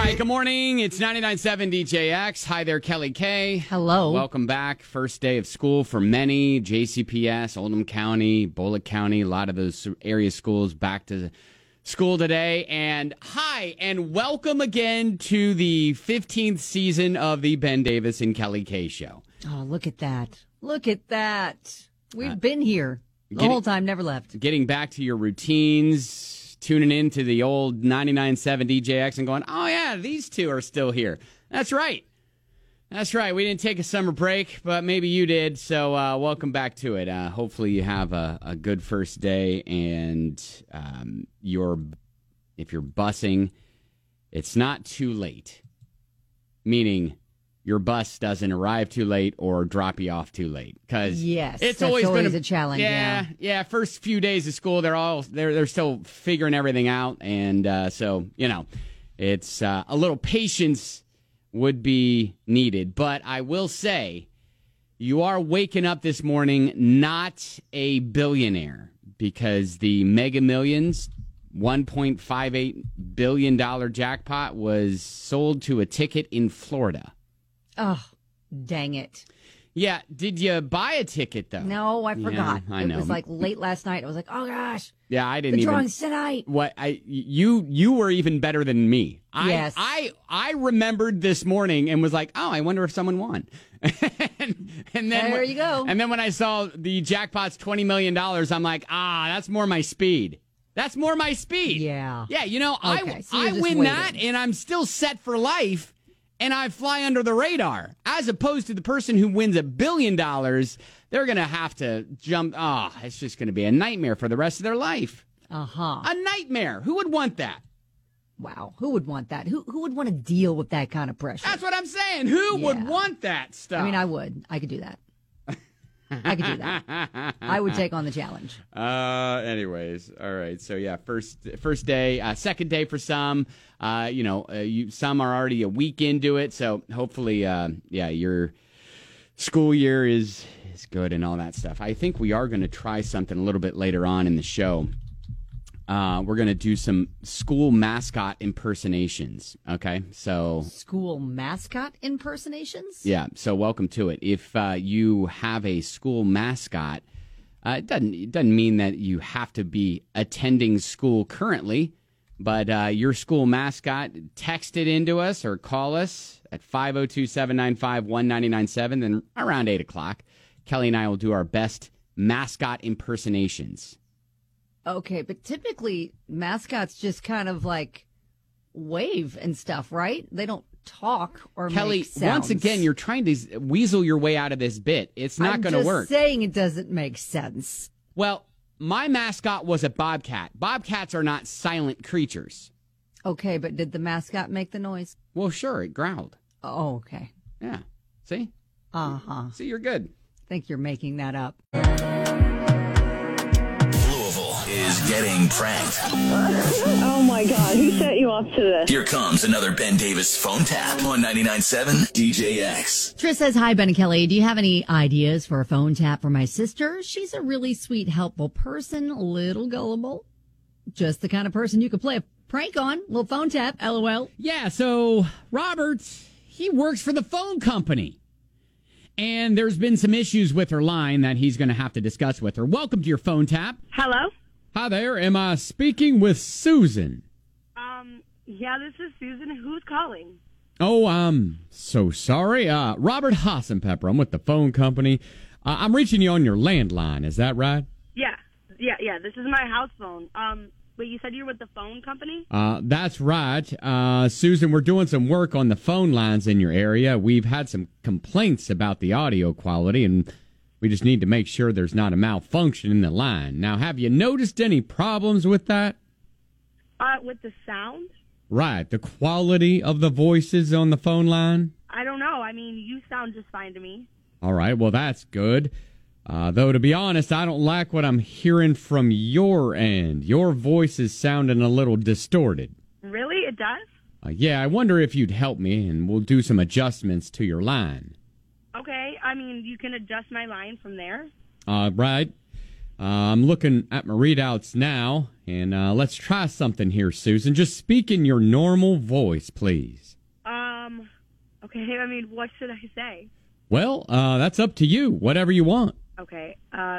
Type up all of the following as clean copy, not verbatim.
Hi, good morning. It's 99.7 DJX. Hi there, Kelly K. Hello. Welcome back. First day of school for many. JCPS, Oldham County, Bullitt County, a lot of those area schools back to school today. And hi, and welcome again to the 15th season of the Ben Davis and Kelly K Show. Oh, look at that. Look at that. We've been here the whole time, never left. Getting back to your routines, tuning in to the old 99.7 DJX and going, oh, yeah, these two are still here. That's right. That's right. We didn't take a summer break, but maybe you did. So welcome back to it. Hopefully you have a good first day. And if you're busing, it's not too late. Meaning your bus doesn't arrive too late or drop you off too late. Because it's always been a challenge. Yeah. First few days of school, they're still figuring everything out. And so, it's a little patience would be needed. But I will say, you are waking up this morning not a billionaire, because the Mega Millions $1.58 billion jackpot was sold to a ticket in Florida. Oh, dang it. Yeah. Did you buy a ticket, though? No, I forgot. Yeah, I know. It was like late last night. I was like, oh, gosh. Yeah, I didn't the even. drawing's tonight. You were even better than me. Yes. I remembered this morning and was like, oh, I wonder if someone won. and then there you go. And then when I saw the jackpot's $20 million, I'm like, that's more my speed. That's more my speed. Yeah. Yeah, Okay, so I you're just win waiting. that, and I'm still set for life, and I fly under the radar. As opposed to the person who wins $1 billion, they're going to have to jump. It's just going to be a nightmare for the rest of their life. Uh-huh. A nightmare. Who would want that? Wow. Who would want that? Who would want to deal with that kind of pressure? That's what I'm saying. Who would want that stuff? I mean, I would. I could do that. I could do that. I would take on the challenge. Anyways, all right. So yeah, first day, second day for some. Some are already a week into it. So hopefully, your school year is good and all that stuff. I think we are going to try something a little bit later on in the show. We're going to do some school mascot impersonations. Okay, so school mascot impersonations. Yeah, so welcome to it. If you have a school mascot, it doesn't mean that you have to be attending school currently, but your school mascot, text it into us or call us at 502-795-1997. Then around 8 o'clock, Kelly and I will do our best mascot impersonations. Okay, but typically mascots just kind of like wave and stuff, right? They don't talk or Kelly, make sounds. Once again, you're trying to weasel your way out of this bit. It's not going to work. I'm just saying it doesn't make sense. Well, my mascot was a bobcat. Bobcats are not silent creatures. Okay, but did the mascot make the noise? Well, sure, it growled. Oh, okay. Yeah. See? Uh-huh. See, you're good. I think you're making that up. Is getting pranked. Oh my God, who set you up to this? Here comes another Ben Davis phone tap on 99.7 DJX. Trish says, hi, Ben and Kelly. Do you have any ideas for a phone tap for my sister? She's a really sweet, helpful person, a little gullible. Just the kind of person you could play a prank on. Little phone tap, LOL. Yeah, so Robert, he works for the phone company. And there's been some issues with her line that he's going to have to discuss with her. Welcome to your phone tap. Hello? Hi there. Am I speaking with Susan? Yeah, this is Susan. Who's calling? Oh, I'm so sorry. Robert Hassenpepper. I'm with the phone company. I'm reaching you on your landline. Is that right? Yeah. This is my house phone. Wait, you said you're with the phone company? That's right. Susan, we're doing some work on the phone lines in your area. We've had some complaints about the audio quality, and we just need to make sure there's not a malfunction in the line. Now, have you noticed any problems with that? With the sound? Right, the quality of the voices on the phone line? I don't know. I mean, you sound just fine to me. All right, well, that's good. Though, to be honest, I don't like what I'm hearing from your end. Your voice is sounding a little distorted. Really? It does? Yeah, I wonder if you'd help me, and we'll do some adjustments to your line. Okay. I mean, you can adjust my line from there. Right. I'm looking at my readouts now, and let's try something here, Susan. Just speak in your normal voice, please. Okay, I mean, what should I say? Well, that's up to you. Whatever you want. Okay,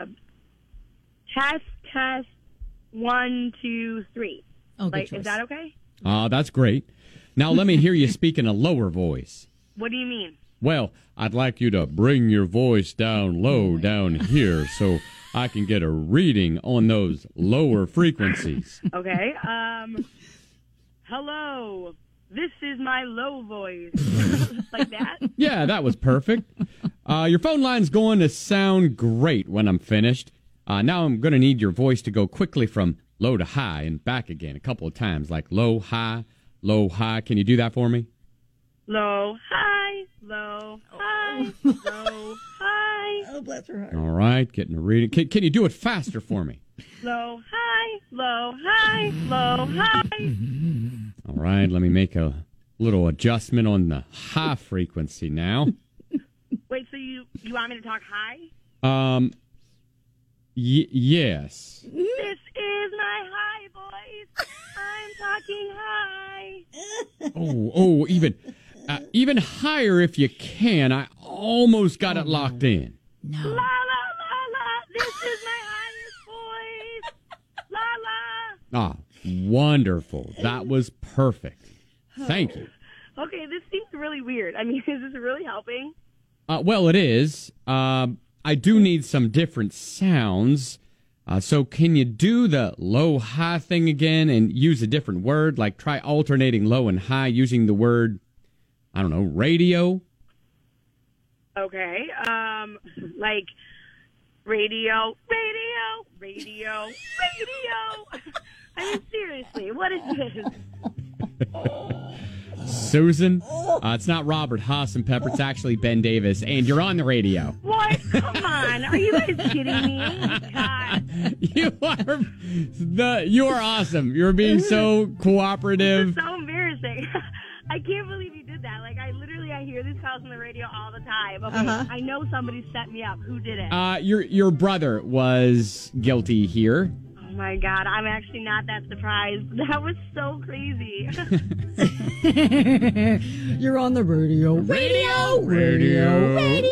test, 1, 2, 3. Oh, good Is choice. that okay? That's great. Now let me hear you speak in a lower voice. What do you mean? Well, I'd like you to bring your voice down low down here so I can get a reading on those lower frequencies. Okay, hello, this is my low voice. Like that? Yeah, that was perfect. Your phone line's going to sound great when I'm finished. Now I'm going to need your voice to go quickly from low to high and back again a couple of times, like low, high, low, high. Can you do that for me? Low, high, low, high, low, high. Oh, bless her heart. All right, getting a reading. Can you do it faster for me? Low, high, low, high, low, high. All right, let me make a little adjustment on the high frequency now. Wait, so you want me to talk high? Yes. This is my high voice. I'm talking high. Even higher if you can. I almost got it locked in. No. La, la, la, la. This is my highest voice. La, la. Wonderful. That was perfect. Thank you. Okay, this seems really weird. I mean, is this really helping? Well, it is. I do need some different sounds. So can you do the low-high thing again and use a different word? Like try alternating low and high using the word, I don't know, radio? Okay, like radio. I mean, seriously, what is this? Susan, it's not Robert Haas and Pepper. It's actually Ben Davis, and you're on the radio. What? Come on. Are you guys kidding me? God. You are awesome. You're being so cooperative. This is so embarrassing. I can't believe you did that. Like, I hear these calls on the radio all the time. Okay, I know somebody set me up. Who did it? Your brother was guilty here. Oh my God, I'm actually not that surprised. That was so crazy. You're on the radio. Radio.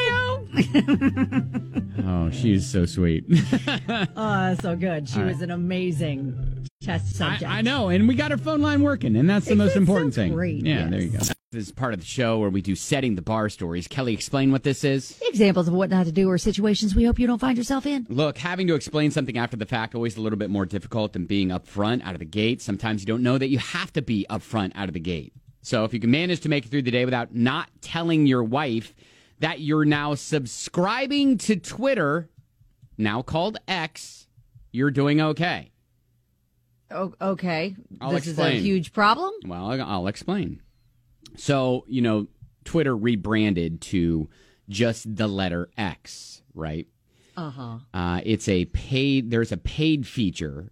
Oh, she is so sweet. So good. She was an amazing test subject. I know, and we got her phone line working, and that's the most important thing. Great. Yeah, yes. there you go. This is part of the show where we do setting the bar stories. Kelly, explain what this is. Examples of what not to do or situations we hope you don't find yourself in. Look, having to explain something after the fact always a little bit more difficult than being upfront out of the gate. Sometimes you don't know that you have to be upfront out of the gate. So if you can manage to make it through the day without not telling your wife that you're now subscribing to Twitter, now called X, you're doing okay. Oh, okay. This explain. is a huge problem? Well, I'll explain. So, Twitter rebranded to just the letter X, right? Uh-huh. There's a paid feature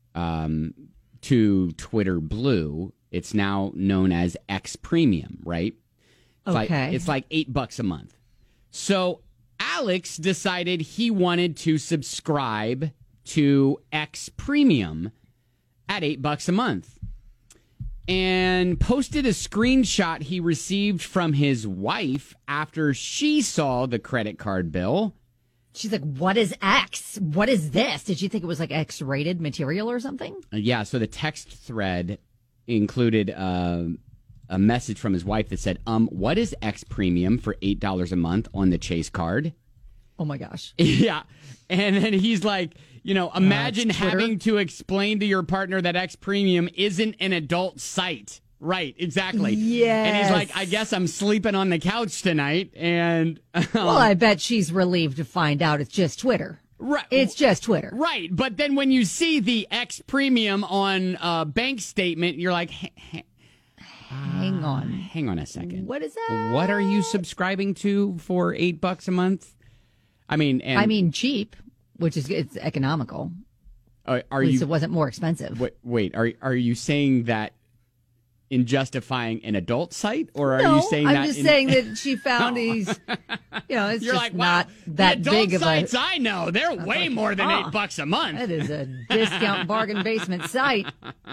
to Twitter Blue. It's now known as X Premium, right? It's like $8 a month. So Alex decided he wanted to subscribe to X Premium at $8 a month and posted a screenshot he received from his wife after she saw the credit card bill. She's like, what is X? What is this? Did you think it was like X-rated material or something? Yeah, so the text thread included a message from his wife that said, what is X Premium for $8 a month on the Chase card? Oh, my gosh. Yeah. And then he's like, imagine having to explain to your partner that X Premium isn't an adult site. Right, exactly. Yes. And he's like, I guess I'm sleeping on the couch tonight. And well, I bet she's relieved to find out it's just Twitter. Right. It's just Twitter. Right. But then when you see the X Premium on a bank statement, you're like, hang on. Hang on a second. What is that? What are you subscribing to for $8 a month? I mean, cheap, which is it's economical. Are At least you? it wasn't more expensive. Wait. Are you saying that in justifying an adult site, or are No, you saying I'm that? just saying that she found he's, it's You're just like, wow, not that the adult big of a. sites I know, they're way more than $8 a month. That is a discount bargain basement site.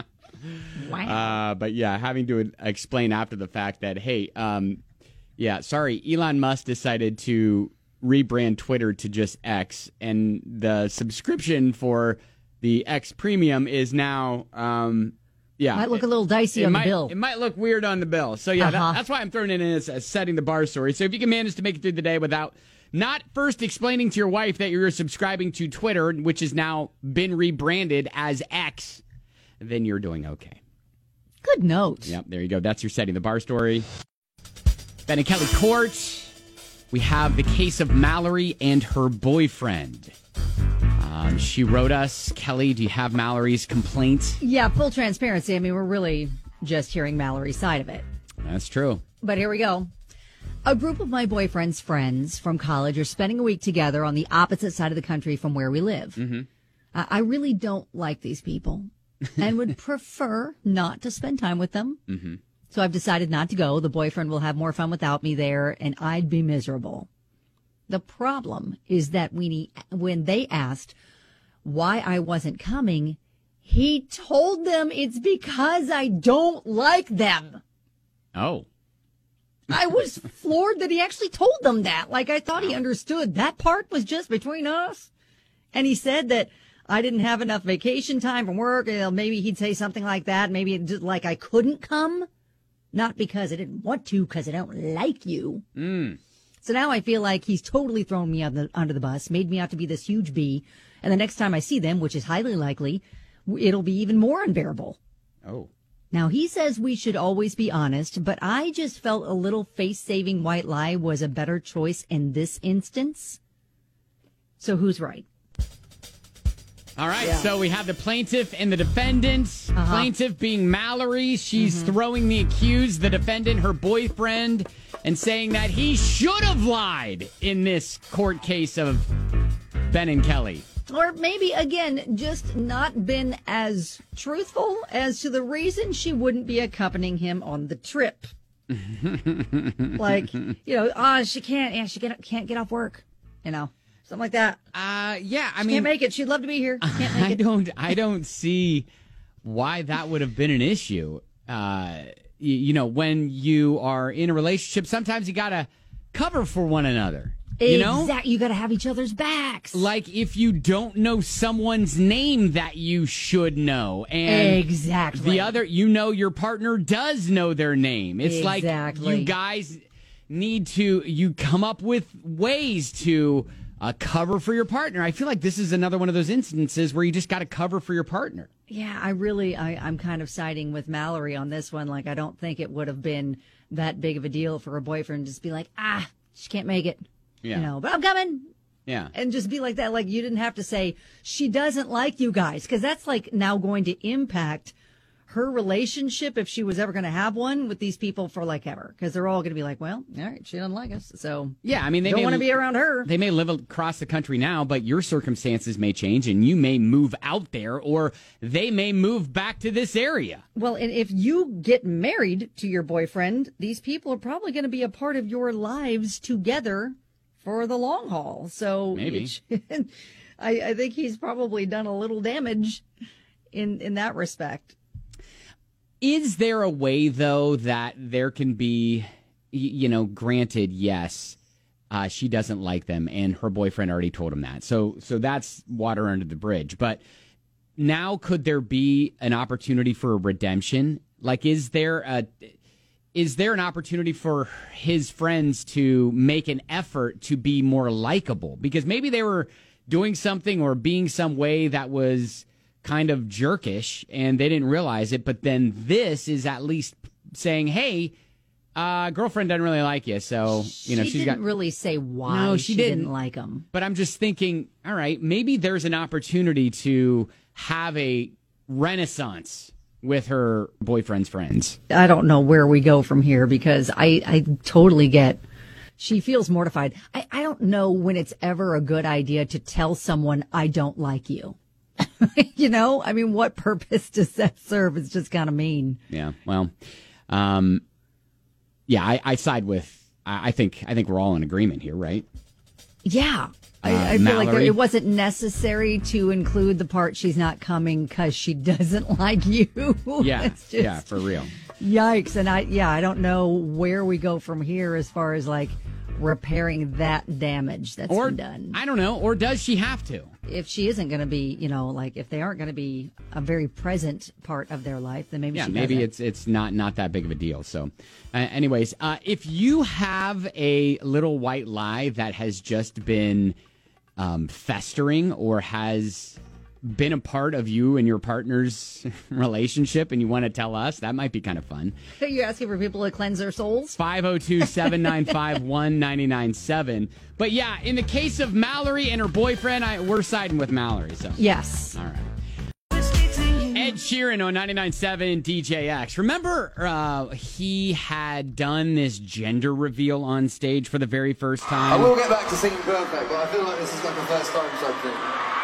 Wow. But yeah, having to explain after the fact that, hey, sorry, Elon Musk decided to rebrand Twitter to just X, and the subscription for the X Premium is now, Might look a little dicey on the bill. It might look weird on the bill. So yeah, that's why I'm throwing it in as setting the bar story. So if you can manage to make it through the day without not first explaining to your wife that you're subscribing to Twitter, which has now been rebranded as X, then you're doing okay. Good note. Yep, there you go. That's your setting the bar story. Ben and Kelly Court. We have the case of Mallory and her boyfriend. She wrote us, Kelly, do you have Mallory's complaint? Yeah, full transparency. I mean, we're really just hearing Mallory's side of it. That's true. But here we go. A group of my boyfriend's friends from college are spending a week together on the opposite side of the country from where we live. Mm-hmm. I really don't like these people and would prefer not to spend time with them. Mm-hmm. So I've decided not to go. The boyfriend will have more fun without me there, and I'd be miserable. The problem is that when they asked why I wasn't coming, he told them it's because I don't like them. Oh. I was floored that he actually told them that. Like, I thought he understood. That part was just between us. And he said that I didn't have enough vacation time from work. Maybe he'd say something like that. Maybe just like I couldn't come. Not because I didn't want to, because I don't like you. Mm. So now I feel like he's totally thrown me under the bus, made me out to be this huge bee. And the next time I see them, which is highly likely, it'll be even more unbearable. Oh. Now, he says we should always be honest, but I just felt a little face-saving white lie was a better choice in this instance. So who's right? All right, So we have the plaintiff and the defendant. Plaintiff being Mallory. She's throwing the accused, the defendant, her boyfriend, and saying that he should have lied in this court case of Ben and Kelly. Or maybe, again, just not been as truthful as to the reason she wouldn't be accompanying him on the trip. Like, she can't get off work, something like that. She can't make it. She'd love to be here. Can't make it. I don't see why that would have been an issue. When you are in a relationship, sometimes you got to cover for one another. Exactly. You got to have each other's backs. Like if you don't know someone's name that you should know. And exactly. The other, your partner does know their name. It's exactly. Like you guys need to, you come up with ways to cover for your partner. I feel like this is another one of those instances where you just got to cover for your partner. Yeah, I'm kind of siding with Mallory on this one. Like, I don't think it would have been that big of a deal for a boyfriend to just be like, she can't make it. Yeah. But I'm coming. Yeah. And just be like that. Like, you didn't have to say, she doesn't like you guys. Because that's like now going to impact her relationship, if she was ever going to have one, with these people for like ever. Because they're all going to be like, well, all right, she doesn't like us. So yeah, I mean, they don't want to be around her. They may live across the country now, but your circumstances may change and you may move out there, or they may move back to this area. Well, and if you get married to your boyfriend, these people are probably going to be a part of your lives together for the long haul. So maybe I think he's probably done a little damage in that respect. Is there a way, though, that there can be, granted, yes, she doesn't like them, and her boyfriend already told him that. So that's water under the bridge. But now could there be an opportunity for a redemption? Like, is there an opportunity for his friends to make an effort to be more likable? Because maybe they were doing something or being some way that was kind of jerkish and they didn't realize it, but then this is at least saying, hey, girlfriend doesn't really like you, so she didn't really say why she didn't like him. But I'm just thinking, all right, maybe there's an opportunity to have a renaissance with her boyfriend's friends. I don't know where we go from here, because I totally get she feels mortified. I don't know when it's ever a good idea to tell someone I don't like you. You know, I mean, what purpose does that serve? It's just kind of mean. Yeah. Well, yeah, I side with. I think we're all in agreement here, right? Yeah. I feel like Mallory? it wasn't necessary to include the part she's not coming because she doesn't like you. Yeah. It's just, Yeah, for real. Yikes. And I don't know where we go from here as far as like repairing that damage that's been done. I don't know. Or does she have to? If she isn't going to be, you know, like if they aren't going to be a very present part of their life, then maybe she maybe doesn't. it's not that big of a deal. So, anyways, if you have a little white lie that has just been festering or has been a part of you and your partner's relationship and you want to tell us, that might be kind of fun. Are you asking for people to cleanse their souls? 502-795-1997. But yeah, in the case of Mallory and her boyfriend, we're siding with Mallory. So Yes. all right. Ed Sheeran on 99.7 DJX. Remember he had done this gender reveal on stage for the very first I time? will get back to singing Perfect, but I feel like this is like a first time type thing.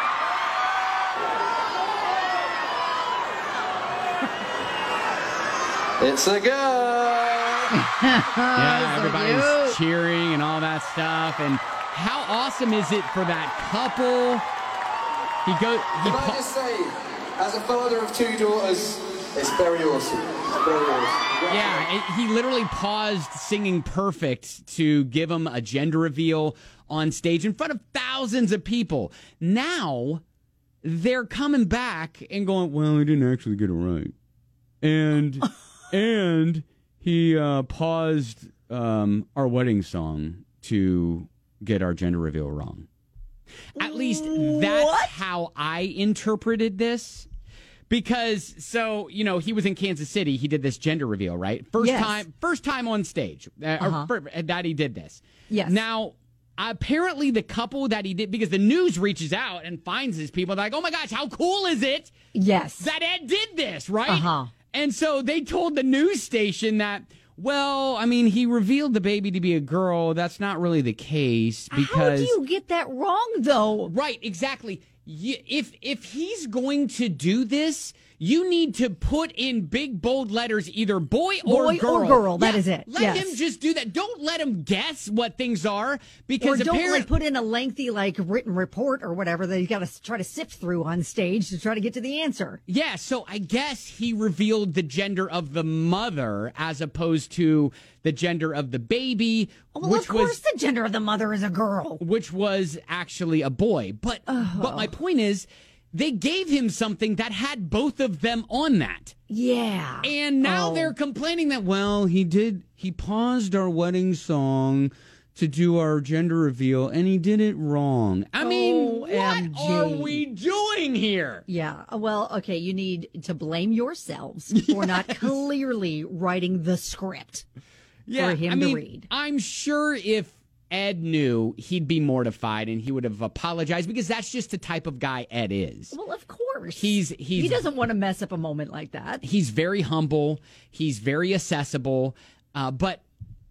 It's a girl! Yeah, So everybody's cute. cheering and all that stuff. And how awesome is it for that couple? Can I just say, as a father of two daughters, it's very awesome. It's very awesome. Yeah, he literally paused singing Perfect to give him a gender reveal on stage in front of thousands of people. Now, they're coming back and going, well, he didn't actually get it right. And he paused our wedding song to get our gender reveal wrong. At least that's how I interpreted this. Because, so, you know, he was in Kansas City. He did this gender reveal, right? First time on stage that he did this. Yes. Now, apparently the couple that he did, because the news reaches out and finds these people, they're like, oh my gosh, how cool is it Yes. that Ed did this, right? Uh-huh. And so they told the news station that, well, I mean, he revealed the baby to be a girl. That's not really the case because... How do you get that wrong, though? Right, exactly. If he's going to do this, you need to put in big, bold letters either boy or girl. That is it. Let him just do that. Don't let him guess what things are because Or don't apparently... like put in a lengthy like written report or whatever that you got to try to sift through on stage to try to get to the answer. Yeah, so I guess he revealed the gender of the mother as opposed to the gender of the baby, Well, of course the gender of the mother is a girl. which was actually a boy. But my point is, they gave him something that had both of them on that. Yeah. And now they're complaining that, well, he paused our wedding song to do our gender reveal, and he did it wrong. I mean, what OMG. are we doing here? Yeah. Well, okay, you need to blame yourselves for not clearly writing the script for him to read. I'm sure if Ed knew, he'd be mortified and he would have apologized because that's just the type of guy Ed is. Well, of course. He doesn't want to mess up a moment like that. He's very humble. He's very accessible. But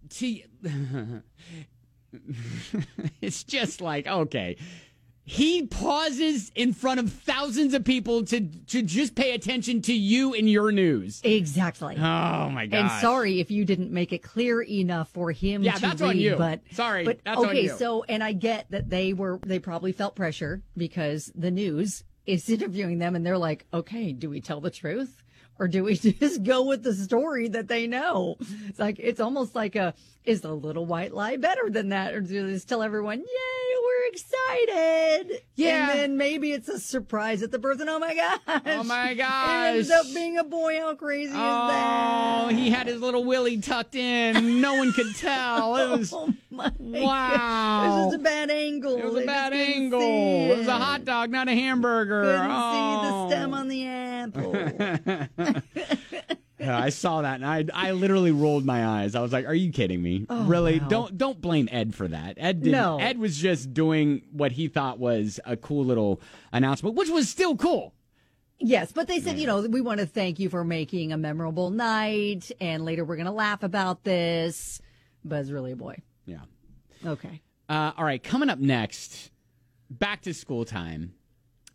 it's just like, okay. He pauses in front of thousands of people to just pay attention to you and your news. Exactly. Oh, my God. And sorry if you didn't make it clear enough for him to that's read. on you. But, Sorry, but, that's on okay, you. so, and I get that they probably felt pressure because the news is interviewing them and they're like, okay, do we tell the truth? Or do we just go with the story that they know? It's like, it's almost like is the little white lie better than that? Or do they just tell everyone, yay, we're excited? Yeah. And then maybe it's a surprise at the birth and oh my gosh. Oh, my It gosh. ends up being a boy. How crazy is that? Oh, he had his little willy tucked in. No one could tell. It was Oh my wow. God. It was just a bad angle. It was They a bad just couldn't angle. see It was a hot dog, not a hamburger. Couldn't oh. see the stem on the apple. Yeah, I saw that and I literally rolled my eyes. I was like, "Are you kidding me? Really? wow. Don't blame Ed for that. Ed didn't. No. Ed was just doing what he thought was a cool little announcement, which was still cool. Yes, but they said, we want to thank you for making a memorable night, and later we're going to laugh about this. But it's really a boy. Yeah. Okay. All right, coming up next, back to school time.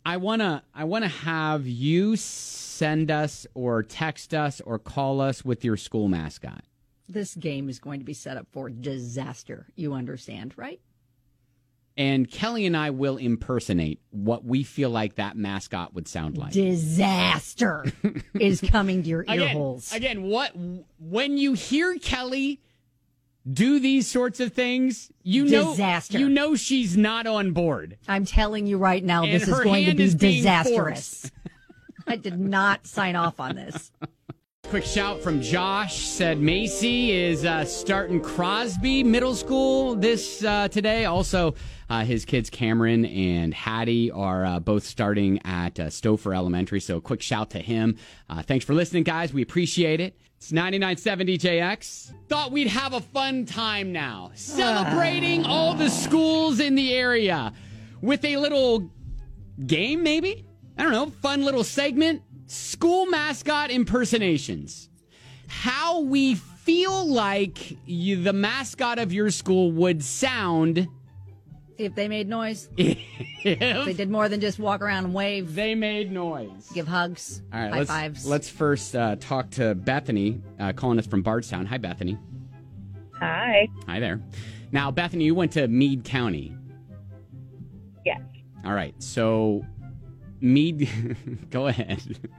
I wanna have you send us or text us or call us with your school mascot. This game is going to be set up for disaster. You understand, right? And Kelly and I will impersonate what we feel like that mascot would sound like. Disaster is coming to your ear holes. Again, when you hear Kelly do these sorts of things, Disaster. You know she's not on board. I'm telling you right now, And this is her going to hand be is being disastrous. I did not sign off on this. Quick shout from Josh, said Macy is starting Crosby Middle School today. Also, his kids Cameron and Hattie are both starting at Stouffer Elementary. So quick shout to him. Thanks for listening, guys. We appreciate it. It's 99.7 DJX. Thought we'd have a fun time now, celebrating all the schools in the area with a little game, maybe? I don't know, fun little segment. School mascot impersonations. How we feel like the mascot of your school would sound if they made noise. If they did more than just walk around and wave. They made noise. Give hugs. All right, high fives. Let's first talk to Bethany, calling us from Bardstown. Hi, Bethany. Hi. Hi there. Now, Bethany, you went to Meade County. Yes. All right, so Meade, go ahead.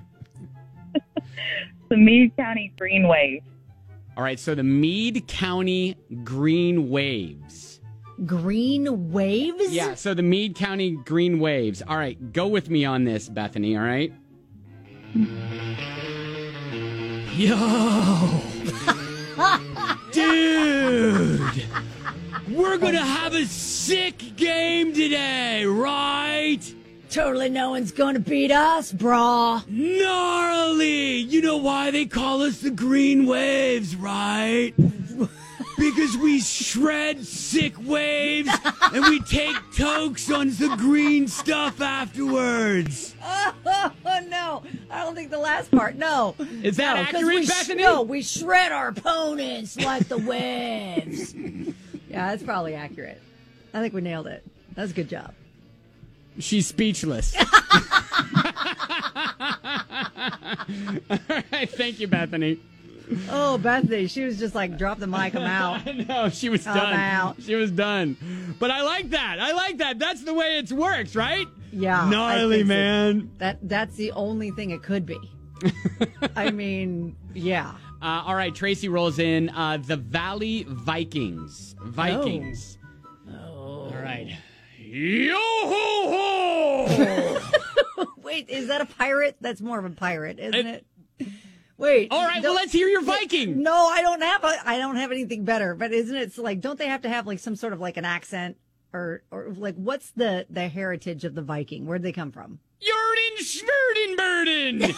The Meade County Green Wave. All right, so the Meade County Green Waves. Green Waves? Yeah, so the Meade County Green Waves. All right, go with me on this, Bethany, all right? Yo! Dude! We're gonna have a sick game today, right? Totally no one's gonna beat us, brah. Gnarly! You know why they call us the Green Waves, right? Because we shred sick waves and we take tokes on the green stuff afterwards. Oh, no. I don't think the last part. No. Is that accurate, Bethany? No, we shred our opponents like the waves. Yeah, that's probably accurate. I think we nailed it. That's a good job. She's speechless. All right, thank you, Bethany. Oh, Bethany, she was just like, drop the mic, I'm out. No, she was done. I'm out. She was done. But I like that. That's the way it works, right? Yeah. Gnarly, man. That's the only thing it could be. I mean, yeah. All right, Tracy rolls in. The Valley Vikings. Vikings. Oh. All right. Yo-ho-ho! Wait, is that a pirate? That's more of a pirate, isn't it? Wait. All right, well, let's hear your Viking. No, I don't have anything better. But isn't it like, don't they have to have like some sort of like an accent or like what's the heritage of the Viking? Where'd they come from? Jordan Schwerdenburden.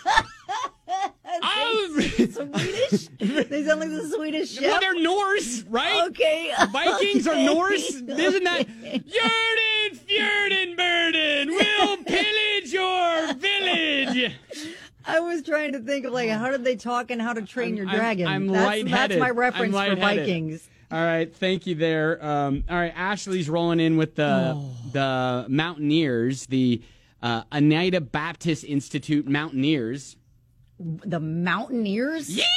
Swedish? They sound like the Swedish ship. Well, they're Norse, right? Okay. Vikings are Norse. Isn't that? Jordan Fjordenburden will pillage your village. I was trying to think of like how did they talk and how to train your dragon. Lightheaded. That's my reference for Vikings. All right, thank you there. All right, Ashley's rolling in with the Mountaineers, the Oneida Baptist Institute Mountaineers. The Mountaineers? Yeah!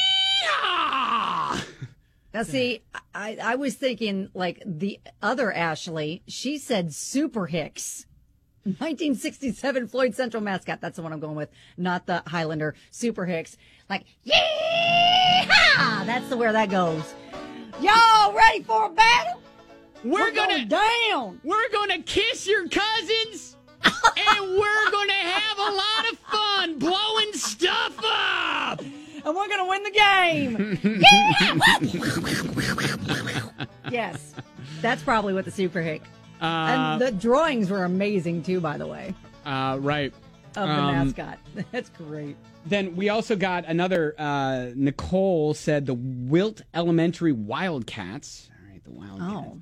Now, see, I was thinking like the other Ashley. She said Super Hicks. 1967 Floyd Central mascot. That's the one I'm going with, not the Highlander. Super Hicks. Like, yeah! That's where that goes. Y'all ready for a battle? We're going down. We're gonna kiss your cousins, and we're gonna have a lot of fun blowing stuff up. And we're gonna win the game. Yes, that's probably what the Super Hick. And the drawings were amazing too, by the way. Right. Of the mascot. That's great. Then we also got another, Nicole said the Wilt Elementary Wildcats. All right, the Wildcats.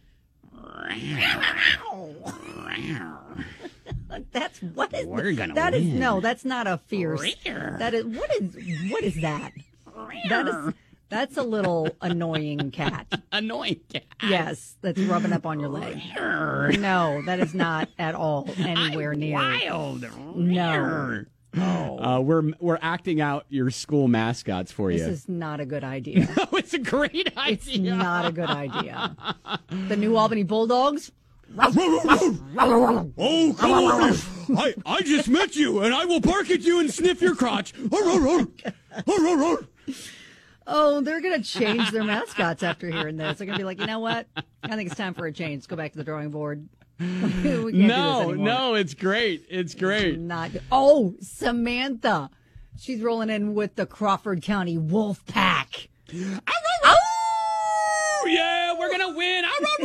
We're gonna win. No, that's not a fierce. That is what is that? That's a little annoying cat. Annoying cat. Yes, that's rubbing up on your leg. No, that is not at all anywhere near. Wild. No. We're acting out your school mascots for you. This is not a good idea. No, it's a great idea. It's not a good idea. The New Albany Bulldogs. Oh, come on. I just met you, and I will bark at you and sniff your crotch. Oh, they're going to change their mascots after hearing this. They're going to be like, you know what? I think it's time for a change. Let's go back to the drawing board. We can't do this anymore. No, it's great. It's great. Not good. Oh, Samantha. She's rolling in with the Crawford County Wolf Pack. Oh, yeah, we're going to win.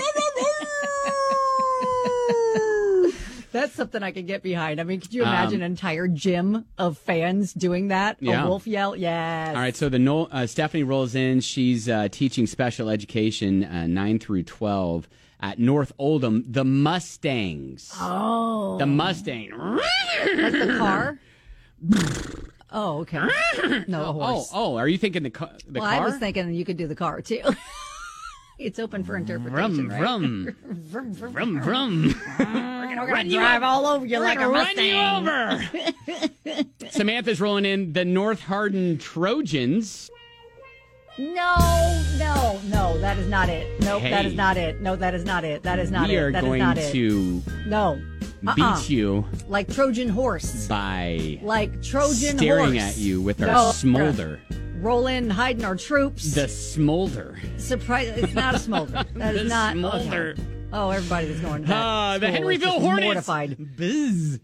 That's something I could get behind. I mean, could you imagine an entire gym of fans doing that? Yeah. A wolf yell? Yes. All right, so Stephanie rolls in. She's teaching special education 9 through 12 at North Oldham. The Mustangs. Oh. The Mustang. Like the car? Oh, okay. No, a horse. Oh, are you thinking the car? I was thinking you could do the car, too. It's open for interpretation, right? Vroom, Vroom, vroom, vroom, vroom. We're going to drive all over you like a Mustang. Run you over. Samantha's rolling in the North Hardin Trojans. No, that is not it. Nope, Hey. that is not it. No, that is not it. That is not We it. are That is going not it. to No. beat you Like Trojan horse. by Like Trojan staring horse. at you with our No. smolder. Roll in, hiding our troops. The smolder. Surprise! It's not a smolder. That is The not. smolder. Okay. Oh, everybody that's going to that The school is Henryville just Hornets. Mortified. Buzz.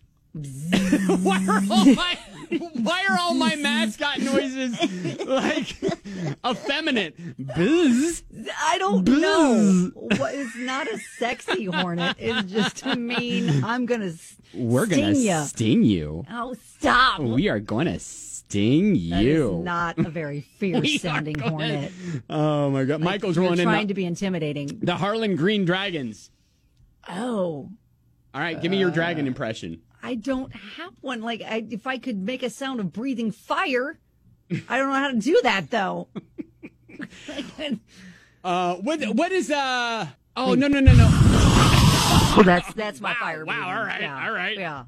Why are all my mascot noises like effeminate? Buzz. I don't know. It's not a sexy hornet. It's just a mean. I'm gonna. We're gonna sting ya. sting you. Oh, stop! We are gonna sting That you. is not a very fierce-sounding gonna- hornet. Oh my God! Michael's You're rolling in trying to be intimidating. the Harlan Green Dragons. Oh, All right, give me your dragon impression. I don't have one. Like, if I could make a sound of breathing fire, I don't know how to do that though. What is Oh no. That's my fire. Wow! breathing. All right, Yeah. all right. Yeah.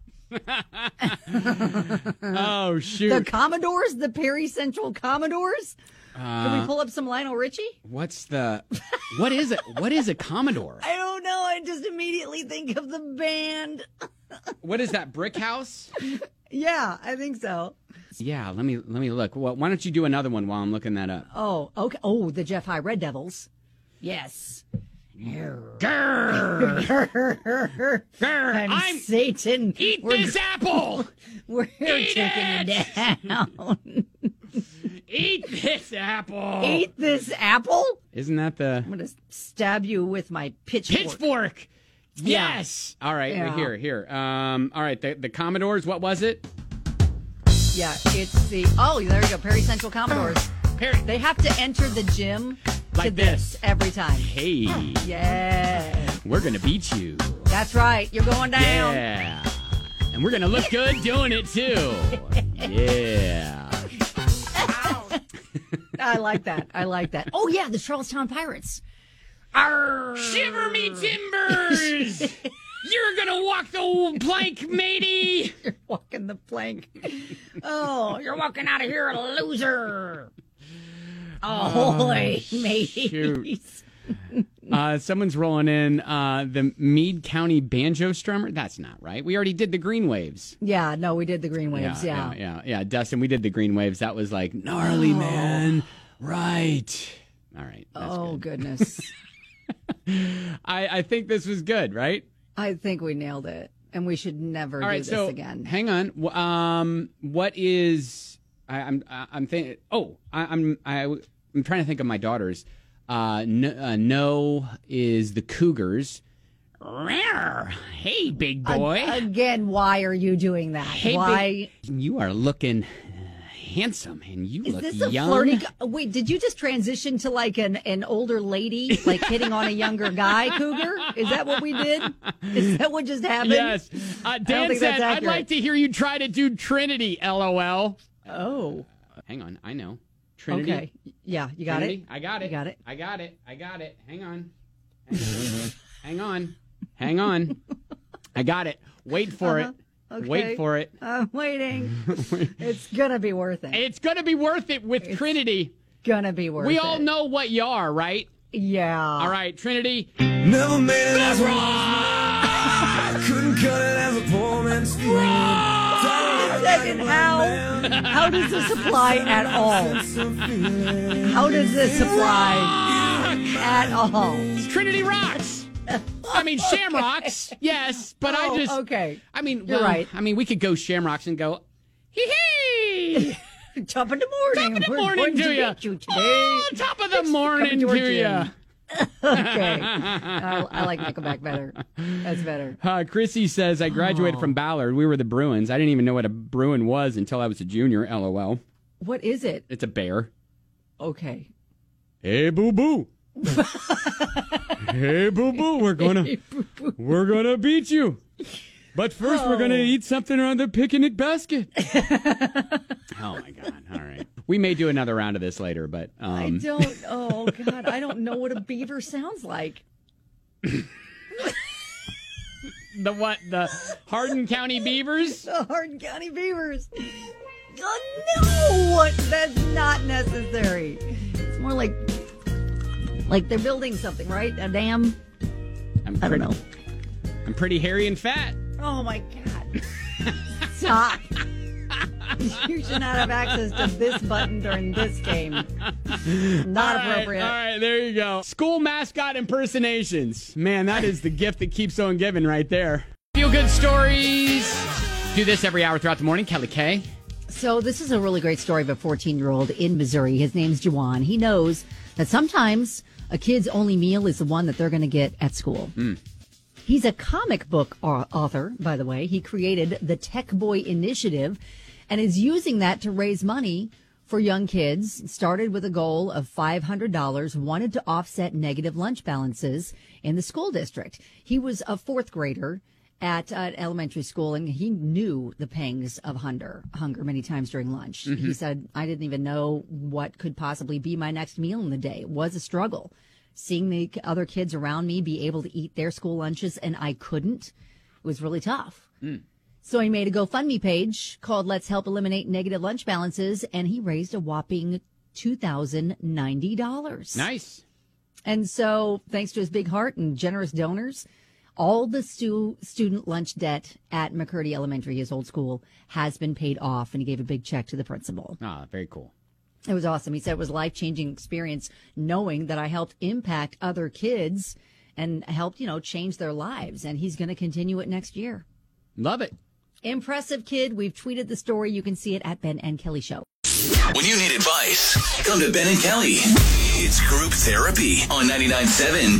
Oh shoot! The Commodores, the Perry Central Commodores. Can we pull up some Lionel Richie? What is it? What is a Commodore? I don't know. I just immediately think of the band. What is that? Brick House? Yeah, I think so. Yeah, let me look. Well, why don't you do another one while I'm looking that up? Oh, okay. Oh, the Jeff High Red Devils. Yes. I'm Satan. Eat this apple. We're taking you down. Eat this apple. Eat this apple? Isn't that the I'm going to stab you with my pitchfork. pitchfork? Yes. All right. Yeah. Here. All right. The Commodores. What was it? Yeah, it's the... Oh, there you go. Perry Central Commodores. Perry. They have to enter the gym Like to this every time. Hey, Yeah. we're gonna beat you. That's right. You're going down. Yeah. And we're gonna look good doing it too. Yeah. I like that. Oh, yeah, the Charlestown Pirates. Arr. Shiver me timbers! You're gonna walk the plank, matey! You're walking the plank. Oh, you're walking out of here a loser. Ahoy, mateys. Someone's rolling in the Meade County Banjo Strummer. That's not right. We already did the Green Waves. Yeah, no, we did the Green Waves, Yeah. Dustin, we did the Green Waves. That was like gnarly, man. Right. All right. That's Oh, good. goodness. I think this was good, right? I think we nailed it, and we should never All do right. this So again. hang on. What is? I'm thinking. Oh, I'm trying to think of my daughters. No is the Cougars. Hey, big boy. Again, why are you doing that? Hey, why? You are looking handsome, and you Is look this a young. flirty? Wait, did you just transition to like an older lady, like hitting on a younger guy, Cougar? Is that what we did? Is that what just happened? Yes. Dan think said, that's I'd accurate. like to hear you try to do Trinity, LOL. Oh. Hang on, I know. Trinity. Okay. Yeah, you got Trinity? it? I got it. You got it? I got it. I got it. Hang on. Hang on. Hang on. I got it. Wait for it. Okay. Wait for it. I'm waiting. It's going to be worth it. It's going to be worth it with Trinity. Going to be worth it. We all know what you are, right? Yeah. All right, Trinity. Never made it as wrong. I couldn't cut it as a poor man's Second, how does this apply at all? How does this apply at all? Trinity rocks. I mean, Shamrocks, yes, but okay. I mean, You're right. I mean, we could go Shamrocks and go, hee. Top of the morning. Top of the We're morning going to meet you. you today. Oh, top of the morning towards to you. you. Okay. I like Nickelback better. That's better. Chrissy says, I graduated from Ballard. We were the Bruins. I didn't even know what a Bruin was until I was a junior, LOL. What is it? It's a bear. Okay. Hey, boo-boo. Hey, boo-boo, we're gonna beat you. But first, we're gonna eat something around the picnic basket. Oh my God! All right, we may do another round of this later, but I don't. Oh God, I don't know what a beaver sounds like. The what? The Hardin County Beavers? The Hardin County Beavers. Oh, no, that's not necessary. It's more like they're building something, right? A dam. I don't know. I'm pretty hairy and fat. Oh my God! Stop. You should not have access to this button during this game. Not appropriate. All right, there you go. School mascot impersonations. Man, that is the gift that keeps on giving right there. Feel good stories. Do this every hour throughout the morning. Kelly K. So this is a really great story of a 14-year-old in Missouri. His name's Juwan. He knows that sometimes a kid's only meal is the one that they're going to get at school. He's a comic book author, by the way. He created the Tech Boy Initiative and is using that to raise money for young kids. Started with a goal of $500, wanted to offset negative lunch balances in the school district. He was a fourth grader at an elementary school, and he knew the pangs of hunger many times during lunch. He said, I didn't even know what could possibly be my next meal in the day. It was a struggle. Seeing the other kids around me be able to eat their school lunches and I couldn't was really tough. So he made a GoFundMe page called Let's Help Eliminate Negative Lunch Balances, and he raised a whopping $2,090. Nice. And so thanks to his big heart and generous donors, all the student lunch debt at McCurdy Elementary, his old school, has been paid off, and he gave a big check to the principal. Ah, very cool. It was awesome. He said it was a life-changing experience knowing that I helped impact other kids and helped, change their lives. And he's going to continue it next year. Love it. Impressive kid. We've tweeted the story. You can see it at Ben and Kelly Show. When you need advice, come to Ben and Kelly. It's group therapy on 99.7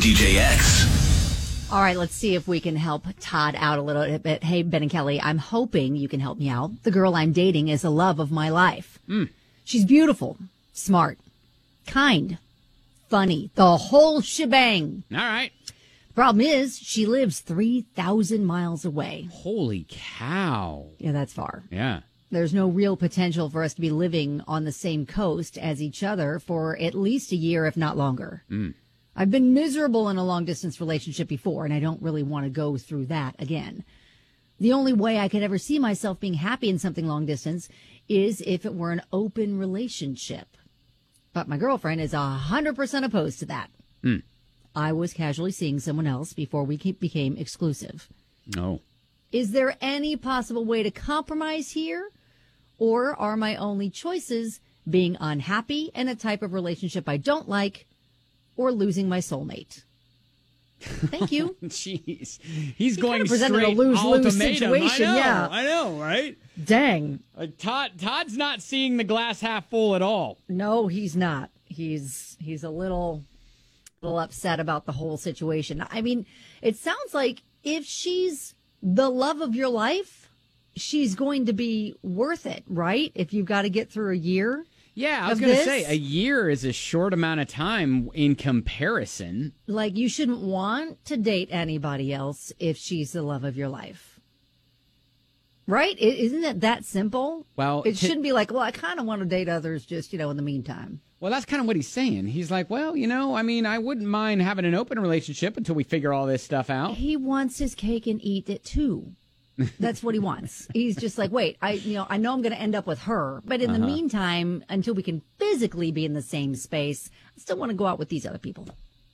DJX. All right, let's see if we can help Todd out a little bit. Hey, Ben and Kelly, I'm hoping you can help me out. The girl I'm dating is the love of my life. She's beautiful, smart, kind, funny, the whole shebang. All right. Problem is, she lives 3,000 miles away. Holy cow. Yeah, that's far. Yeah. There's no real potential for us to be living on the same coast as each other for at least a year, if not longer. I've been miserable in a long-distance relationship before, and I don't really want to go through that again. The only way I could ever see myself being happy in something long-distance is if it were an open relationship. But my girlfriend is 100% opposed to that. I was casually seeing someone else before we became exclusive. No. Is there any possible way to compromise here? Or are my only choices being unhappy in a type of relationship I don't like or losing my soulmate? Thank you. Jeez. He's going presented straight a lose-lose ultimatum. situation, yeah. I know, right? Dang. Todd's not seeing the glass half full at all. No, he's not. He's a little upset about the whole situation. I mean, it sounds like if she's the love of your life, she's going to be worth it, right? If you've got to get through a year. Yeah, I was going to say, a year is a short amount of time in comparison. Like, you shouldn't want to date anybody else if she's the love of your life. Right? Isn't it that simple? Well, it shouldn't be like, well, I kind of want to date others just, in the meantime. Well, that's kind of what he's saying. He's like, well, I mean, I wouldn't mind having an open relationship until we figure all this stuff out. He wants his cake and eat it too. That's what he wants. He's just like, wait, I know I'm going to end up with her, but in the meantime, until we can physically be in the same space, I still want to go out with these other people.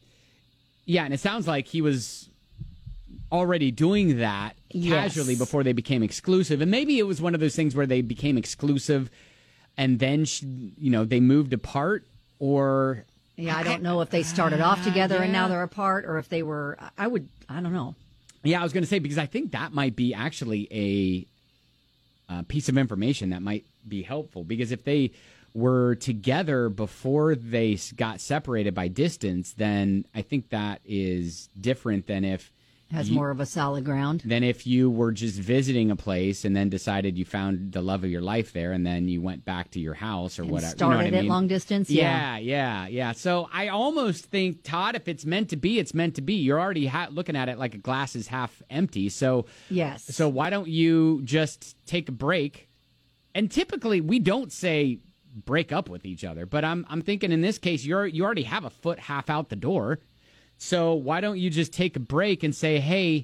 Yeah, and it sounds like he was already doing that casually before they became exclusive. And maybe it was one of those things where they became exclusive and then, they moved apart, or... Yeah, I don't know if they started off together and now they're apart, or if they were... I don't know. Yeah, I was going to say, because I think that might be actually a piece of information that might be helpful. Because if they were together before they got separated by distance, then I think that is different than if... Has more of a solid ground. Than if you were just visiting a place and then decided you found the love of your life there, and then you went back to your house or and whatever. Started at long distance. Yeah. So I almost think, Todd, if it's meant to be, it's meant to be. You're already looking at it like a glass is half empty. So yes. So why don't you just take a break? And typically we don't say break up with each other, but I'm thinking in this case you already have a foot half out the door. So why don't you just take a break and say, hey,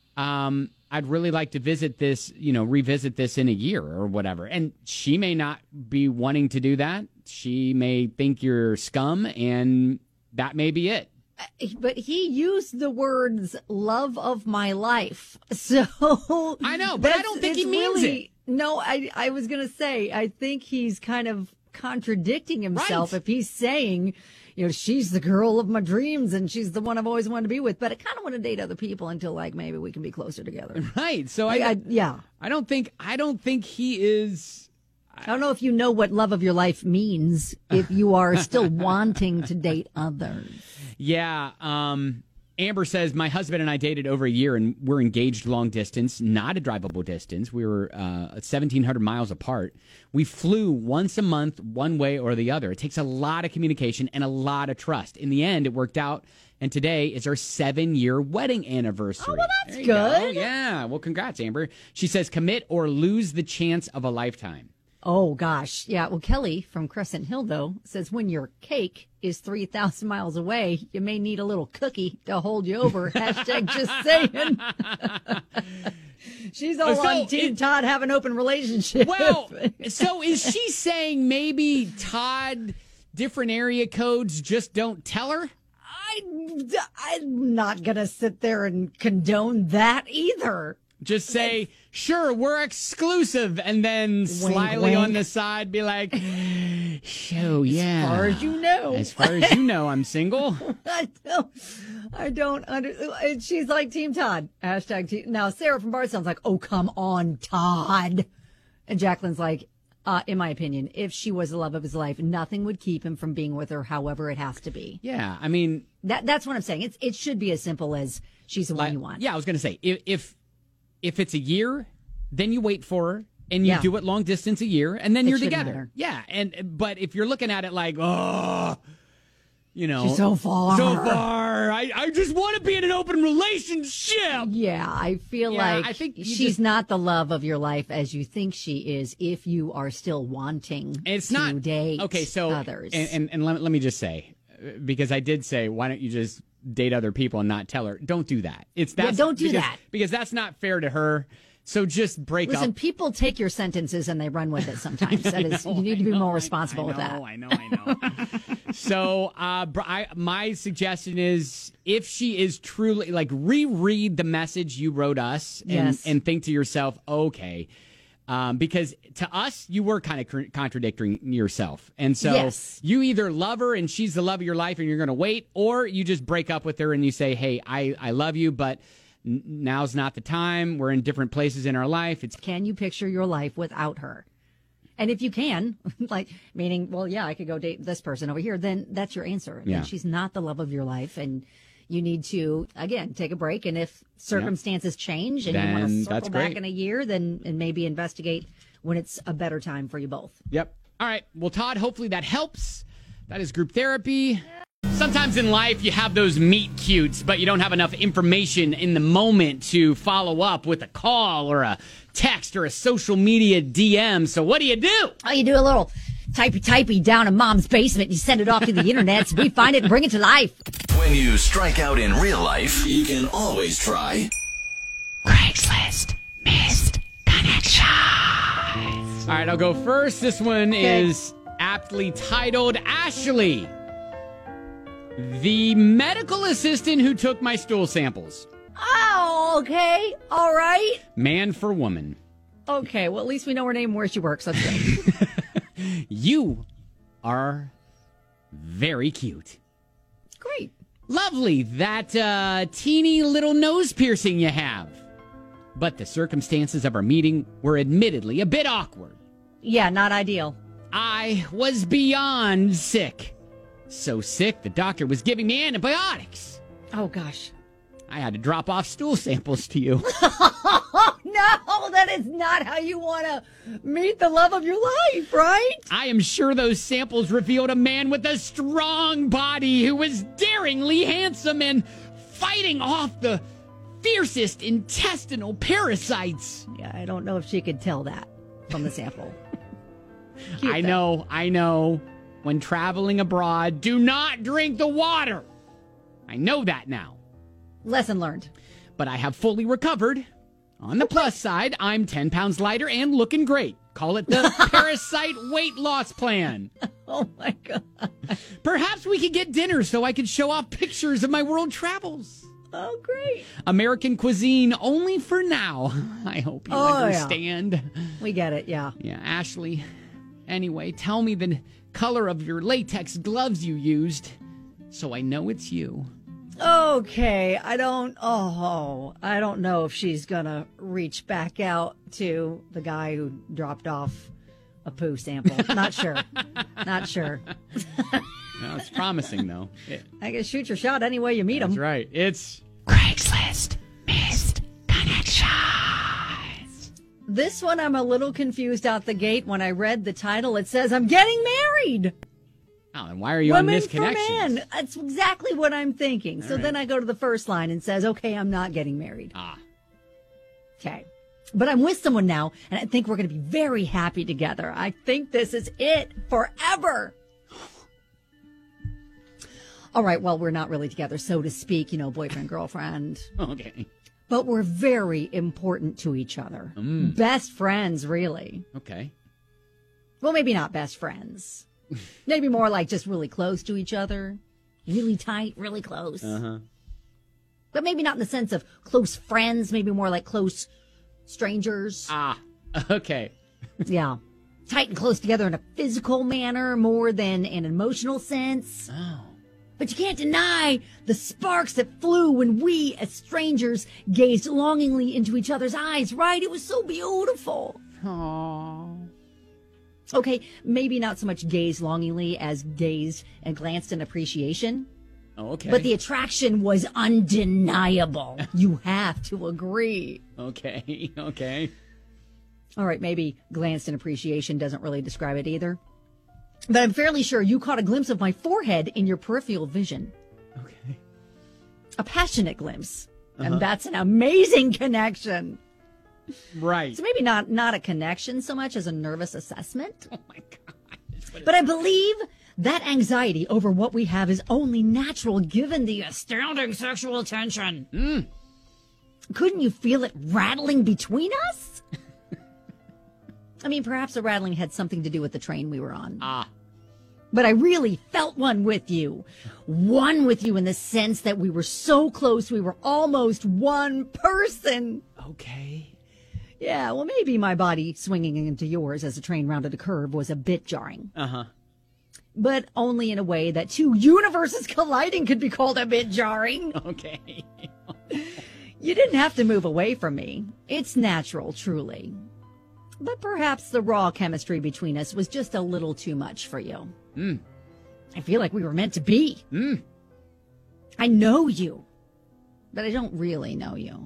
I'd really like to revisit this in a year or whatever. And she may not be wanting to do that. She may think you're scum, and that may be it. But he used the words love of my life. So I know, but I don't think he means it. No, I was going to say, I think he's kind of contradicting himself if he's saying, she's the girl of my dreams and she's the one I've always wanted to be with, but I kind of want to date other people until maybe we can be closer together. Right. So I don't think he is. I don't know if you know what love of your life means if you are still wanting to date others. Yeah. Amber says, my husband and I dated over a year and we're engaged long distance, not a drivable distance. We were 1,700 miles apart. We flew once a month, one way or the other. It takes a lot of communication and a lot of trust. In the end, it worked out. And today is our 7-year wedding anniversary. Oh, well, that's good. Go. Yeah. Well, congrats, Amber. She says, commit or lose the chance of a lifetime. Oh, gosh. Yeah. Well, Kelly from Crescent Hill, though, says when your cake is 3,000 miles away, you may need a little cookie to hold you over. Hashtag just saying. She's all on Team Todd have an open relationship. Well, so is she saying maybe Todd, different area codes, just don't tell her? I'm not going to sit there and condone that either. Just say, sure, we're exclusive, and then slyly wink. on the side be like, so, yeah. As far as you know. As far as you know, I'm single. I don't understand. She's like Team Todd. Hashtag team. Now, Sarah from Bardstown's like, oh, come on, Todd. And Jacqueline's like, in my opinion, if she was the love of his life, nothing would keep him from being with her, however it has to be. Yeah, I mean. That's what I'm saying. It should be as simple as she's the one you want. Yeah, I was going to say, if it's a year, then you wait for her and you do it long distance a year, and then you're together. Matter. Yeah, but if you're looking at it like, she's so far. I just want to be in an open relationship. Yeah, I feel like I think she's not the love of your life as you think she is. If you are still wanting to date others, and let me just say, because I did say, why don't you just date other people and not tell her? Don't do that. Don't do that because that's not fair to her. So just break up. Listen, people take your sentences and they run with it sometimes. You need to be more responsible with that. I know. So my suggestion is, if she is truly, reread the message you wrote us and think to yourself, okay, because to us, you were kind of contradicting yourself. And so you either love her and she's the love of your life and you're going to wait, or you just break up with her and you say, hey, I love you, but now's not the time. We're in different places in our life. Can you picture your life without her? And if you can, meaning, well, yeah, I could go date this person over here, then that's your answer. Yeah. And she's not the love of your life. And you need to, again, take a break. And if circumstances change and you want to circle back in a year, then and maybe investigate when it's a better time for you both. Yep. All right. Well, Todd, hopefully that helps. That is group therapy. Sometimes in life you have those meet cutes, but you don't have enough information in the moment to follow up with a call or a text or a social media DM. So what do? Oh, you do a little typey down in mom's basement. You send it off to the internet. So we find it and bring it to life. When you strike out in real life, you can always try Craigslist Missed Connection. All right, I'll go first. This one is aptly titled Ashley, the medical assistant who took my stool samples. Oh, okay. All right. Man for woman. Okay, well, at least we know her name and where she works. That's good. You are very cute. Great. Lovely, that teeny little nose piercing you have. But the circumstances of our meeting were admittedly a bit awkward. Yeah, not ideal. I was beyond sick. So sick, the doctor was giving me antibiotics. Oh, gosh. I had to drop off stool samples to you. No, that is not how you want to meet the love of your life, right? I am sure those samples revealed a man with a strong body who was daringly handsome and fighting off the fiercest intestinal parasites. Yeah, I don't know if she could tell that from the sample. I know. When traveling abroad, do not drink the water. I know that now. Lesson learned. But I have fully recovered. On the plus side, I'm 10 pounds lighter and looking great. Call it the Parasite Weight Loss Plan. Oh, my God. Perhaps we could get dinner so I could show off pictures of my world travels. Oh, great. American cuisine only for now. I hope you understand. Yeah. We get it, yeah. Yeah, Ashley. Anyway, tell me the color of your latex gloves you used so I know it's you. Okay, I don't know if she's gonna reach back out to the guy who dropped off a poo sample. Not sure. No, it's promising, though. I guess shoot your shot any way you meet him. That's right. It's Craigslist Missed Connection. This one I'm a little confused out the gate. When I read the title, it says, I'm getting married. Oh, and why are you on Women Misconnections? for men. That's exactly what I'm thinking. So then I go to the first line and says, okay, I'm not getting married. Ah. Okay. But I'm with someone now, and I think we're going to be very happy together. I think this is it forever. All right, well, we're not really together, so to speak, boyfriend, girlfriend. Okay. But we're very important to each other. Best friends, really. Okay. Well, maybe not best friends. Maybe more like just really close to each other. Really tight, really close. Uh-huh. But maybe not in the sense of close friends, maybe more like close strangers. Ah, okay. Yeah. Tight and close together in a physical manner more than an emotional sense. Oh. But you can't deny the sparks that flew when we, as strangers, gazed longingly into each other's eyes, right? It was so beautiful. Aww. Okay, maybe not so much gazed longingly as gazed and glanced in appreciation. Oh, okay. But the attraction was undeniable. You have to agree. Okay, okay. All right, maybe glanced in appreciation doesn't really describe it either. But I'm fairly sure you caught a glimpse of my forehead in your peripheral vision. Okay. A passionate glimpse. And that's an amazing connection. Right. So maybe not a connection so much as a nervous assessment. Oh, my God. But I believe that anxiety over what we have is only natural given the astounding sexual tension. Couldn't you feel it rattling between us? I mean, perhaps the rattling had something to do with the train we were on. Ah. But I really felt one with you. One with you in the sense that we were so close, we were almost one person. Okay. Yeah, well, maybe my body swinging into yours as the train rounded a curve was a bit jarring. Uh-huh. But only in a way that two universes colliding could be called a bit jarring. Okay. You didn't have to move away from me. It's natural, truly. But perhaps the raw chemistry between us was just a little too much for you. I feel like we were meant to be. I know you, but I don't really know you.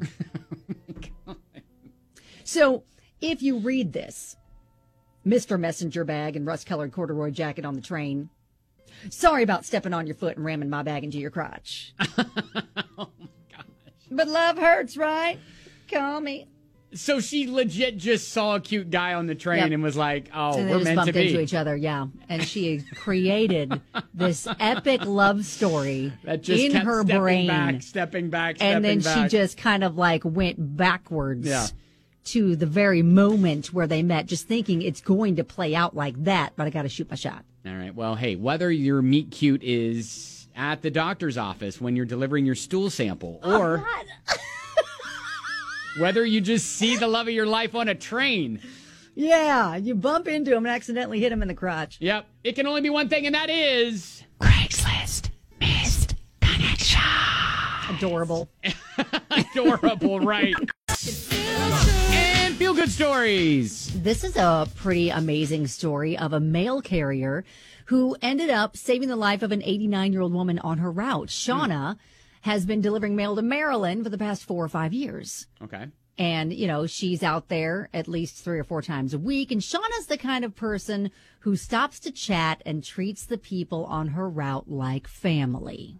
So if you read this, Mr. Messenger bag and rust-colored corduroy jacket on the train, Sorry about stepping on your foot and ramming my bag into your crotch. Oh, my gosh. But love hurts, right? Call me. So she legit just saw a cute guy on the train and was like, oh, and we're meant to be. Into each other, yeah. And she created this epic love story that just in kept her stepping brain. Stepping back. And then she just kind of like went backwards. Yeah. To the very moment where they met, just thinking it's going to play out like that, but I got to shoot my shot. All right. Well, hey, whether your meet cute is at the doctor's office when you're delivering your stool sample, or whether you just see the love of your life on a train. Yeah, you bump into him and accidentally hit him in the crotch. Yep. It can only be one thing, and that is Craigslist missed connection. Adorable. Adorable, right. And feel-good stories. This is a pretty amazing story of a mail carrier who ended up saving the life of an 89-year-old woman on her route. Shauna has been delivering mail to Maryland for the past 4 or 5 years. Okay. And, you know, she's out there at least 3 or 4 times a week. And Shauna's the kind of person who stops to chat and treats the people on her route like family.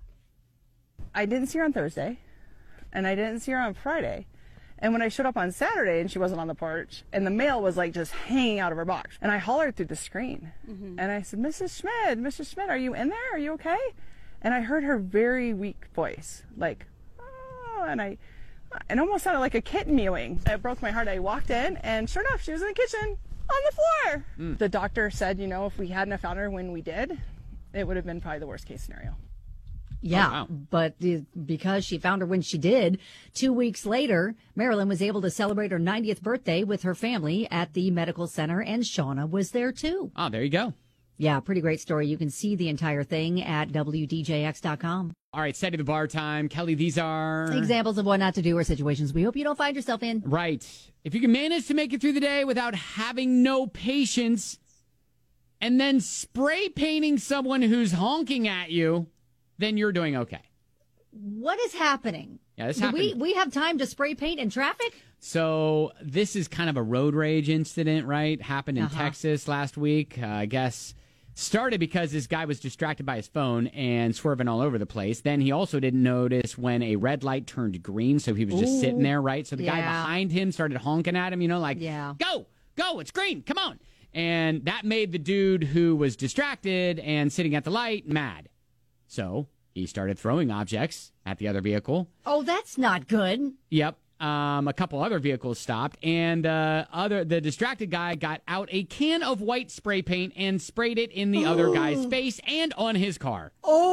I didn't see her on Thursday, and I didn't see her on Friday. And when I showed up on Saturday and she wasn't on the porch, and the mail was like just hanging out of her box, and I hollered through the screen, and I said, Mrs. Schmidt, are you in there? Are you okay? And I heard her very weak voice, like, oh, and it almost sounded like a kitten mewing. It broke my heart. I walked in, and sure enough, she was in the kitchen on the floor. The doctor said, you know, if we hadn't have found her when we did, it would have been probably the worst case scenario. Yeah, oh, wow. But because she found her when she did, 2 weeks later, Marilyn was able to celebrate her 90th birthday with her family at the medical center, and Shauna was there too. Oh, there you go. Yeah, pretty great story. You can see the entire thing at WDJX.com. All right, set to the bar time. Kelly, these are examples of what not to do or situations we hope you don't find yourself in. Right. If you can manage to make it through the day without having no patience and then spray painting someone who's honking at you, then you're doing okay. What is happening? Yeah, this happened. We have time to spray paint in traffic? So this is kind of a road rage incident, right? Happened in Texas last week. I guess started because this guy was distracted by his phone and swerving all over the place. Then he also didn't notice when a red light turned green, so he was just sitting there, right? So the guy behind him started honking at him, you know, like, go, it's green, come on. And that made the dude who was distracted and sitting at the light mad. So he started throwing objects at the other vehicle. Oh, that's not good. Yep. A couple other vehicles stopped, and the distracted guy got out a can of white spray paint and sprayed it in the other guy's face and on his car.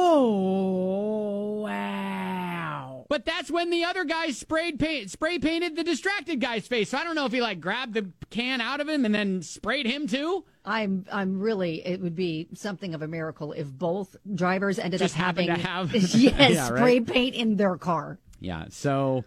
Oh, wow. But that's when the other guy spray painted the distracted guy's face. So I don't know if he grabbed the can out of him and then sprayed him too. I'm really, it would be something of a miracle if both drivers ended just up having to have spray paint in their car. Yeah. So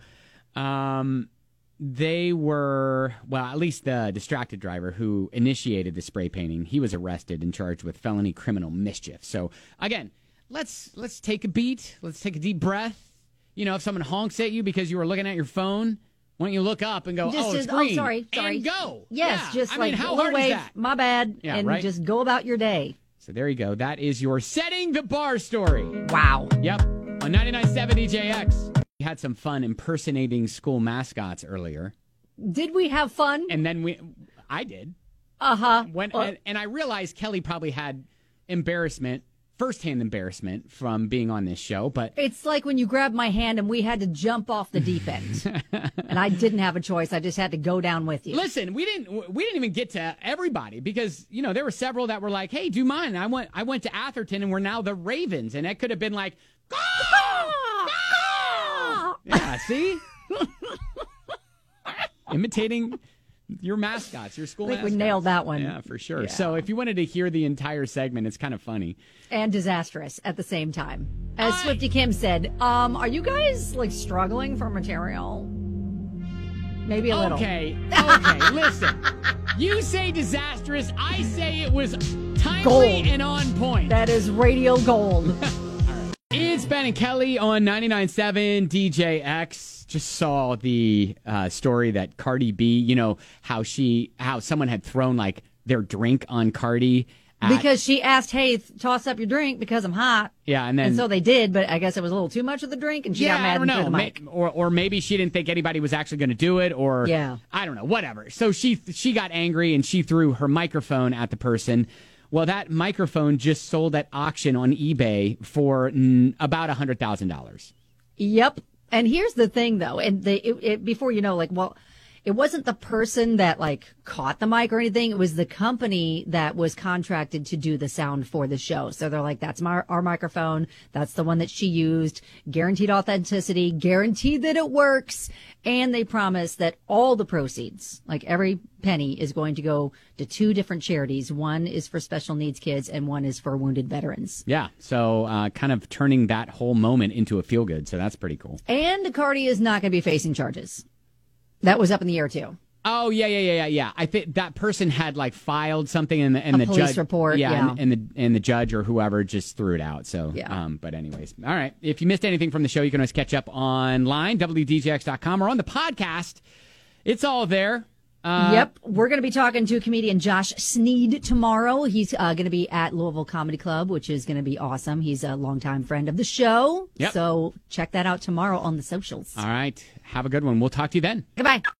they were, well, at least the distracted driver who initiated the spray painting, he was arrested and charged with felony criminal mischief. So again, let's take a beat. Let's take a deep breath. You know, if someone honks at you because you were looking at your phone, why don't you look up and go, it's green, sorry. and go. Yes, yeah. just how hard is that? My bad, and just go about your day. So there you go. That is your Setting the Bar story. Wow. Yep. On 99.7 DJX. We had some fun impersonating school mascots earlier. Did we have fun? And then I did. Uh-huh. And I realized Kelly probably had firsthand embarrassment from being on this show, but it's like when you grabbed my hand and we had to jump off the deep end. And I didn't have a choice. I just had to go down with you. Listen, we didn't even get to everybody because, you know, there were several that were like, hey, do mine. I went to Atherton and we're now the Ravens. And it could have been like, go! Yeah, see? Imitating your mascots, your school mascots. I think we nailed that one. Yeah, for sure. Yeah. So if you wanted to hear the entire segment, it's kind of funny. And disastrous at the same time. As Swifty Kim said, are you guys, struggling for material? Maybe a little. Okay, listen. You say disastrous, I say it was timely gold. And on point. That is radio gold. It's Ben and Kelly on 99.7 DJX. Just saw the story that Cardi B, you know, how someone had thrown their drink on Cardi Because she asked, hey, toss up your drink because I'm hot. Yeah, and so they did, but I guess it was a little too much of the drink, and she got mad and threw the mic. Or maybe she didn't think anybody was actually going to do it, or I don't know, whatever. So she got angry, and she threw her microphone at the person. Well, that microphone just sold at auction on eBay for about $100,000. Yep. And here's the thing, though, and before you know, it wasn't the person that caught the mic or anything. It was the company that was contracted to do the sound for the show. So they're like, that's our microphone. That's the one that she used. Guaranteed authenticity, guaranteed that it works. And they promise that all the proceeds, every penny, is going to go to 2 different charities. One is for special needs kids and one is for wounded veterans. Yeah. So kind of turning that whole moment into a feel good. So that's pretty cool. And Cardi is not going to be facing charges. That was up in the air, too. Oh, yeah. I think that person had filed something and the police judge report. Yeah. And the judge or whoever just threw it out. So, but anyways. All right. If you missed anything from the show, you can always catch up online, WDJX.com, or on the podcast. It's all there. Yep. We're going to be talking to comedian Josh Sneed tomorrow. He's going to be at Louisville Comedy Club, which is going to be awesome. He's a longtime friend of the show. Yep. So check that out tomorrow on the socials. All right. Have a good one. We'll talk to you then. Goodbye.